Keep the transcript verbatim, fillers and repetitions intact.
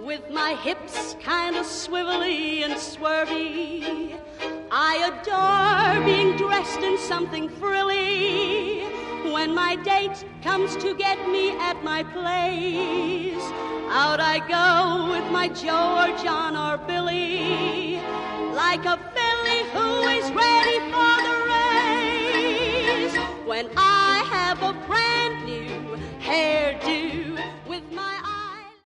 with my hips kind of swivelly and swervy. I adore being dressed in something frilly. When my date comes to get me at my place, out I go with my Joe or John or Billy, like a filly who is ready for the